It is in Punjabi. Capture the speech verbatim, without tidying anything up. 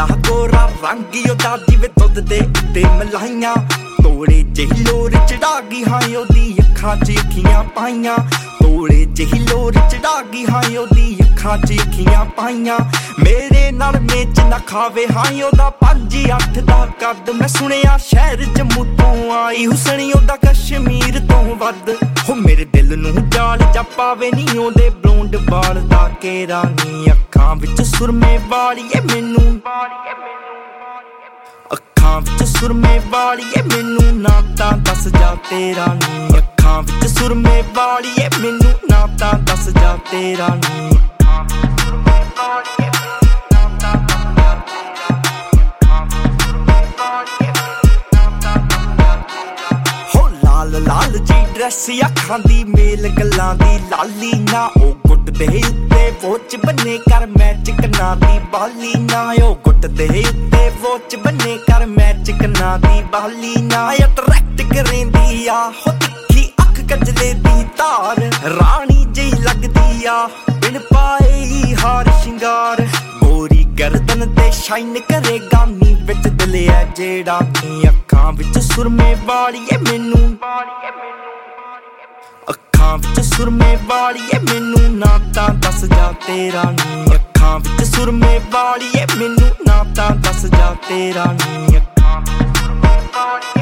ਬੜਾ ਗੋਰਾ ਰੰਗ ਉਹਦਾ ਜਿਵੇਂ ਦੁੱਧ ਦੇ ਉੱਤੇ ਮਲਾਈਆਂ ਤੋੜੇ ਜਿਹੀ ਲੋਰ ਚੜਾ ਗਈ ਹਾਂ ਉਹਦੀ ਅੱਖਾਂ 'ਚ ਅੱਖੀਆਂ ਪਾਈਆਂ ਤੋੜੇ ਜਿਹੀ ਲੋਰ ਚੜਾ ਗਈ ਹਾਂ ਉਹਦੀ ਅੱਖਾਂ 'ਚ ਅੱਖੀਆਂ ਪਾਈਆਂ ਮੇਰੇ ਨਾਲ ਮੇਚ ਨਾ ਖਾਵੇ ਹਾਂ ਉਹਦਾ ਪੰਜ ਅੱਠ ਦਾ ਕੱਦ ਮੈਂ ਸੁਣਿਆ ਸ਼ਹਿਰ ਜੰਮੂ ਤੋਂ ਆਈ ਹੁਸਣੀ ਉਹਦਾ ਕਸ਼ਮੀਰ ਤੋਂ ਵੱਧ ਹੋ ਮੇਰੇ ਦਿਲ ਨੂੰ ਜਾਲ ਜਾ ਪਾਵੇ ਨੀ ਉਹਦੇ ਬਲੌਂਡ ਬਾਲ ਦਾ ਘੇਰਾ ਨੀ ਅੱਖਾਂ ਵਿੱਚ ਸੁਰਮੇ ਵਾਲੀਏ ਮੈਨੂੰ ਅੱਖਾਂ ਵਿੱਚ ਸੁਰਮੇ ਵਾਲੀਏ ਮੈਨੂੰ ਨਾ ਤਾਂ ਦੱਸ ਜਾ ਤੇਰਾ ਨੀ ਅੱਖਾਂ ਵਿੱਚ ਸੁਰਮੇ ਵਾਲੀਏ ਮੈਨੂੰ ਨਾ ਤਾਂ ਦੱਸ ਜਾ ਤੇਰਾ ਨੀ ਲਾਲ ਜੀ ਡਰੈਸ ਅੱਖਾਂ ਦੀ ਮੇਲ ਗੱਲਾਂ ਦੀ ਲਾਲੀ ਨਾ ਉਹ ਗੁੱਟ ਦੇ ਉੱਤੇ ਵੋਚ ਬੰਨੇ ਕਰ ਮੈਚ ਕਨਾ ਦੀ ਬਾਲੀ ਨਾ ਉਹ ਗੁੱਟ ਦੇ ਉੱਤੇ ਵੋਚ ਬੰਨੇ ਕਰ ਮੈਚ ਕਨਾ ਦੀ ਬਾਲੀ ਨਾ ਅਟਰੈਕਟ ਕਰੇਂਦੀ ਆ ਹੋ ਤਿੱਖੀ ਅੱਖ ਕਜਲੇ ਦੀ ਧਾਰ ਰਾਣੀ ਜਿਹੀ ਲੱਗਦੀ ਆ ਬਿਨ ਪਾਏ ਹਾਰ ਸ਼ਿੰਗਾਰ ਗੋਰੀ ਗਰਦਨ ਤੇ ਸ਼ਾਈਨ ਕਰੇ ਗਾਨੀ ਵਿੱਚ ਦਿਲ ਐ ਜਿਹੜਾ ਨੀ ਅੱਖਾਂ ਵਿੱਚ ਸੁਰਮੇ ਵਾਲੀਏ ਮੈਨੂੰ ਅੱਖਾਂ ਵਿੱਚ ਸੁਰਮੇ ਵਾਲੀਏ ਮੈਨੂੰ ਨਾ ਤਾਂ ਦੱਸ ਜਾ ਤੇਰਾ ਨੀ ਅੱਖਾਂ ਵਿੱਚ ਸੁਰਮੇ ਵਾਲੀਏ ਮੈਨੂੰ ਨਾ ਤਾਂ ਦੱਸ ਜਾ ਤੇਰਾ ਨੀ ਅੱਖਾਂ ਵਿੱਚ ਸੁਰਮੇ ਵਾਲੀਏ